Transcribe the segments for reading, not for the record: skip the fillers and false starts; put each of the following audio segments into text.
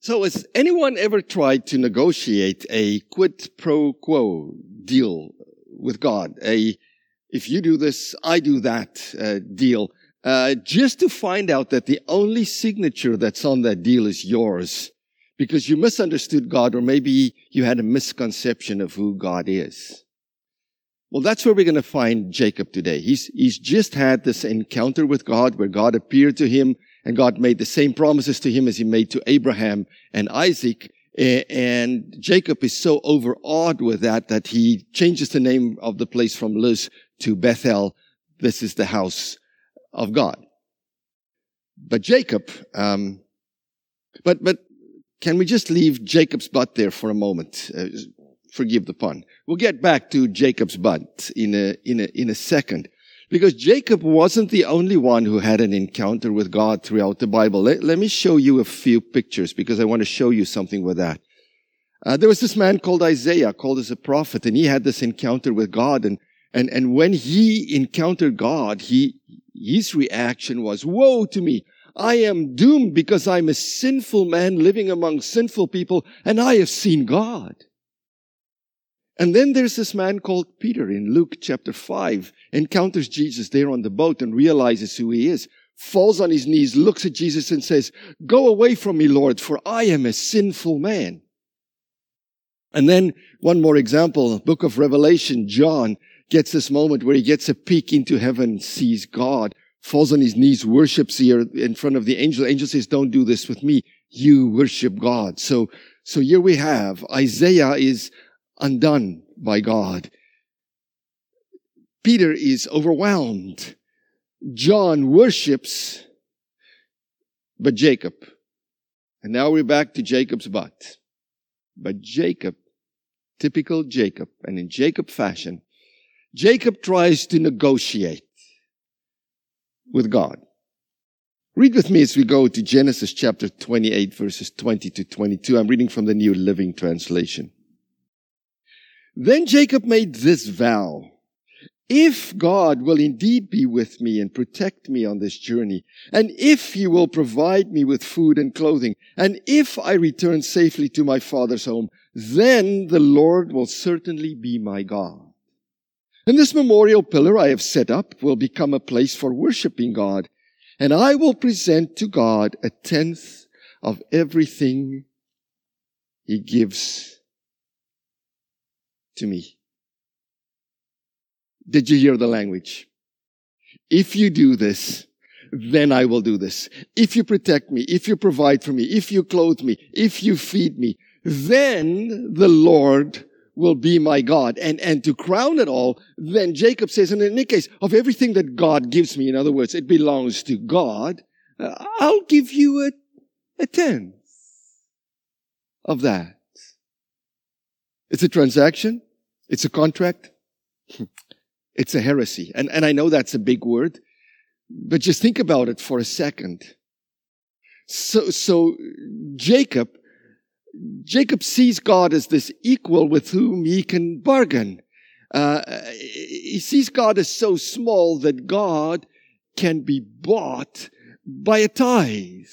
So has anyone ever tried to negotiate a quid pro quo deal with God? If you do this, I do that deal, just to find out that the only signature that's on that deal is yours because you misunderstood God, or maybe you had a misconception of who God is. Well, that's where we're going to find Jacob today. He's just had this encounter with God where God appeared to him and God made the same promises to him as he made to Abraham and Isaac. And Jacob is so overawed with that he changes the name of the place from Luz to Bethel. This is the house of God. But Jacob, but can we just leave Jacob's butt there for a moment? Forgive the pun. We'll get back to Jacob's butt in a second. Because Jacob wasn't the only one who had an encounter with God throughout the Bible. Let me show you a few pictures because I want to show you something with that. There was this man called Isaiah, called as a prophet, and he had this encounter with God. And when he encountered God, his reaction was, "Woe to me! I am doomed because I'm a sinful man living among sinful people, and I have seen God." And then there's this man called Peter in Luke chapter 5, encounters Jesus there on the boat and realizes who he is, falls on his knees, looks at Jesus and says, "Go away from me, Lord, for I am a sinful man." And then one more example, book of Revelation, John gets this moment where he gets a peek into heaven, sees God, falls on his knees, worships here in front of the angel. The angel says, "Don't do this with me. You worship God." So here we have Isaiah is undone by God. Peter is overwhelmed. John worships, but Jacob. And now we're back to Jacob's butt. But Jacob, typical Jacob, and in Jacob fashion, Jacob tries to negotiate with God. Read with me as we go to Genesis chapter 28, verses 20 to 22. I'm reading from the New Living Translation. Then Jacob made this vow: "If God will indeed be with me and protect me on this journey, and if He will provide me with food and clothing, and if I return safely to my father's home, then the Lord will certainly be my God. And this memorial pillar I have set up will become a place for worshiping God, and I will present to God 1/10 of everything He gives to me." Did you hear the language? If you do this, then I will do this. If you protect me, if you provide for me, if you clothe me, if you feed me, then the Lord will be my God. And to crown it all, then Jacob says, and in any case, of everything that God gives me, in other words, it belongs to God, I'll give you a 10th of that. It's a transaction. It's a contract. It's a heresy. And I know that's a big word, but just think about it for a second. So Jacob sees God as this equal with whom he can bargain. He sees God as so small that God can be bought by a tithe.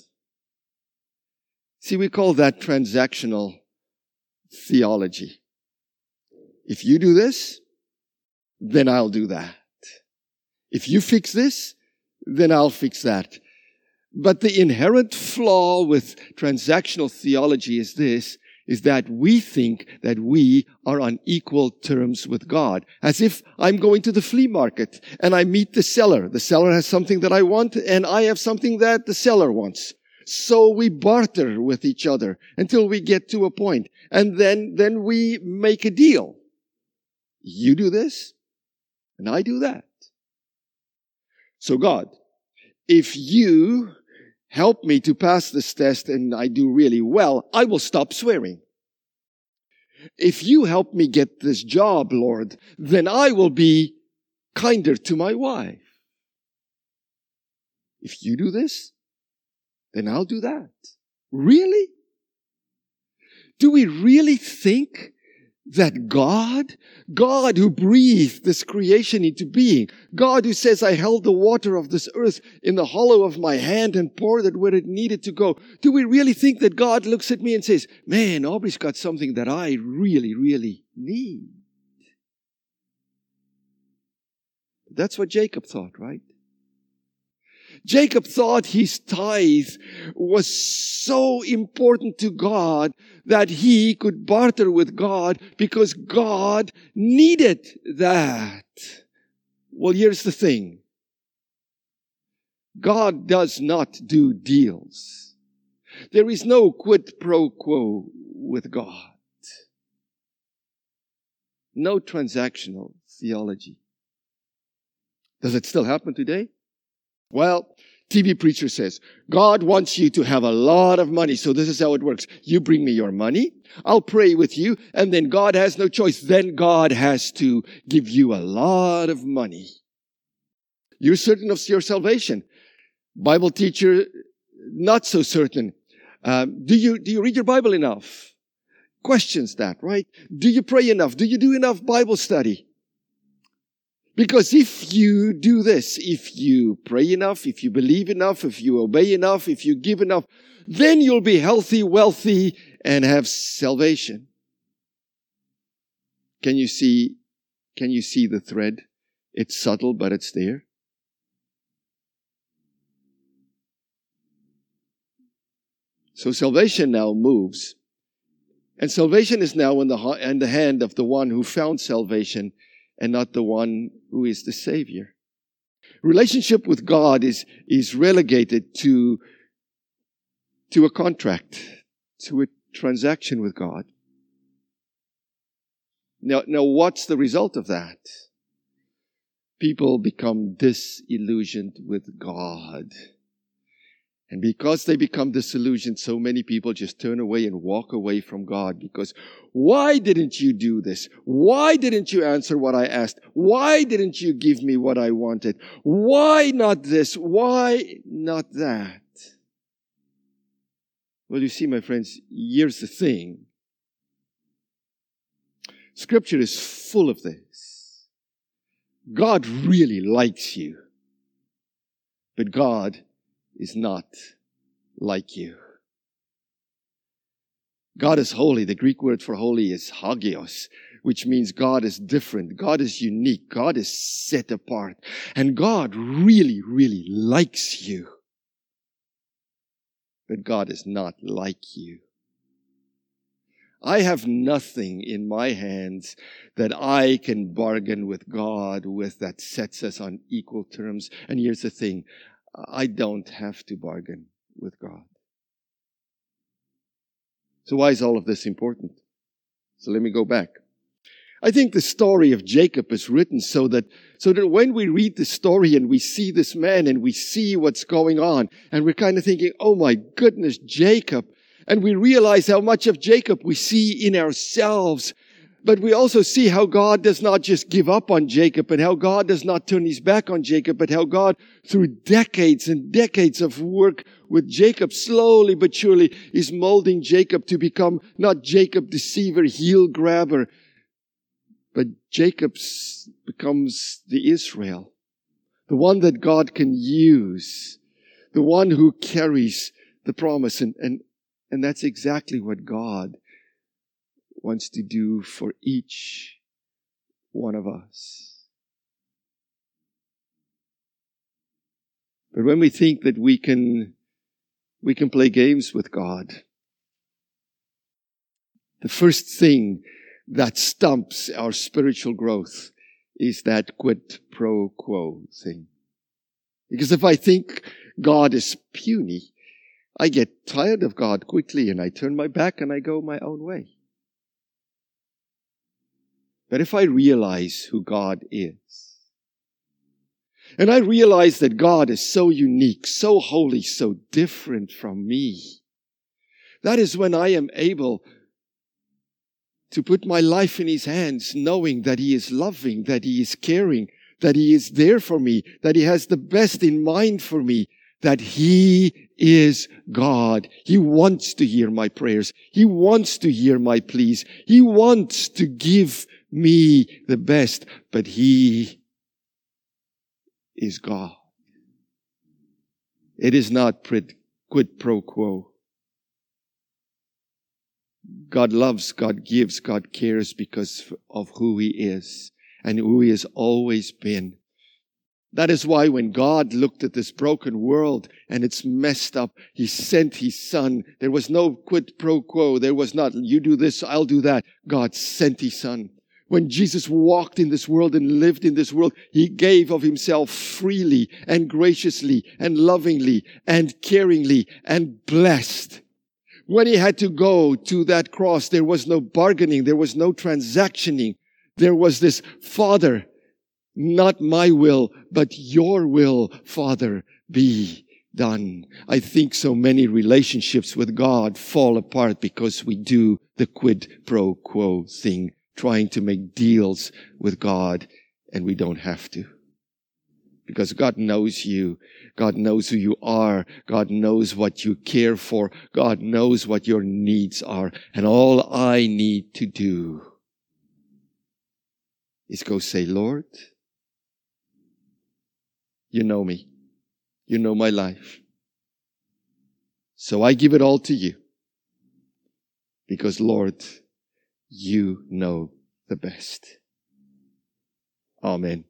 See, we call that transactional theology. If you do this, then I'll do that. If you fix this, then I'll fix that. But the inherent flaw with transactional theology is that we think that we are on equal terms with God. As if I'm going to the flea market and I meet the seller. The seller has something that I want and I have something that the seller wants. So we barter with each other until we get to a point. And then we make a deal. You do this, and I do that. So God, if you help me to pass this test and I do really well, I will stop swearing. If you help me get this job, Lord, then I will be kinder to my wife. If you do this, then I'll do that. Really? Do we really think that God who breathed this creation into being, God who says, I held the water of this earth in the hollow of my hand and poured it where it needed to go. Do we really think that God looks at me and says, man, Aubrey's got something that I really, really need? That's what Jacob thought, right? Jacob thought his tithe was so important to God that he could barter with God because God needed that. Well, here's the thing. God does not do deals. There is no quid pro quo with God. No transactional theology. Does it still happen today? Well, TV preacher says, God wants you to have a lot of money. So this is how it works. You bring me your money. I'll pray with you. And then God has no choice. Then God has to give you a lot of money. You're certain of your salvation. Bible teacher, not so certain. Do you read your Bible enough? Questions that, right? Do you pray enough? Do you do enough Bible study? Because if you do this, if you pray enough, if you believe enough, if you obey enough, if you give enough, then you'll be healthy, wealthy, and have salvation. Can you see the thread? It's subtle, but it's there. So salvation now moves. And salvation is now in the hand of the one who found salvation and not the one who is the Savior. Relationship with God is relegated to a contract, to a transaction with God. Now, what's the result of that? People become disillusioned with God. And because they become disillusioned, so many people just turn away and walk away from God because why didn't you do this? Why didn't you answer what I asked? Why didn't you give me what I wanted? Why not this? Why not that? Well, you see, my friends, here's the thing. Scripture is full of this. God really likes you, but God is not like you. God is holy. The Greek word for holy is hagios, which means God is different. God is unique. God is set apart. And God really, really likes you. But God is not like you. I have nothing in my hands that I can bargain with God with that sets us on equal terms. And here's the thing. I don't have to bargain with God. So why is all of this important? So let me go back. I think the story of Jacob is written so that when we read the story and we see this man and we see what's going on and we're kind of thinking, oh my goodness, Jacob. And we realize how much of Jacob we see in ourselves. But we also see how God does not just give up on Jacob and how God does not turn his back on Jacob, but how God, through decades and decades of work with Jacob, slowly but surely is molding Jacob to become not Jacob deceiver, heel grabber, but Jacob becomes the Israel, the one that God can use, the one who carries the promise. And that's exactly what God wants to do for each one of us. But when we think that we can play games with God, the first thing that stumps our spiritual growth is that quid pro quo thing. Because if I think God is puny, I get tired of God quickly and I turn my back and I go my own way. But if I realize who God is, and I realize that God is so unique, so holy, so different from me, that is when I am able to put my life in His hands, knowing that He is loving, that He is caring, that He is there for me, that He has the best in mind for me, that He is God. He wants to hear my prayers. He wants to hear my pleas. He wants to give me the best, but He is God. It is not quid pro quo. God loves, God gives, God cares because of who He is and who He has always been. That is why when God looked at this broken world and it's messed up, He sent His Son. There was no quid pro quo. There was not, you do this, I'll do that. God sent His Son. When Jesus walked in this world and lived in this world, He gave of Himself freely and graciously and lovingly and caringly and blessed. When He had to go to that cross, there was no bargaining. There was no transactioning. There was this, Father, not my will, but your will, Father, be done. I think so many relationships with God fall apart because we do the quid pro quo thing, trying to make deals with God, and we don't have to. Because God knows you. God knows who you are. God knows what you care for. God knows what your needs are. And all I need to do is go say, Lord, you know me. You know my life. So I give it all to you. Because, Lord, you know the best. Amen.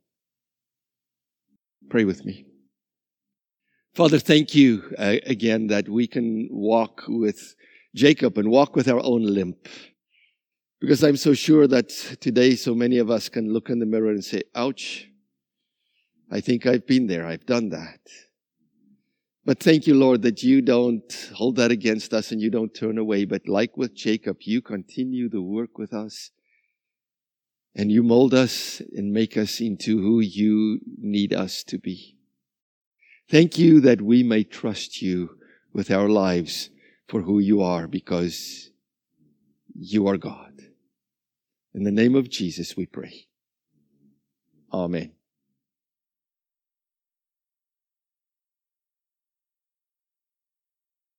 Pray with me. Father, thank you again that we can walk with Jacob and walk with our own limp. Because I'm so sure that today so many of us can look in the mirror and say, ouch, I think I've been there. I've done that. But thank you, Lord, that you don't hold that against us and you don't turn away. But like with Jacob, you continue the work with us. And you mold us and make us into who you need us to be. Thank you that we may trust you with our lives for who you are, because you are God. In the name of Jesus we pray. Amen.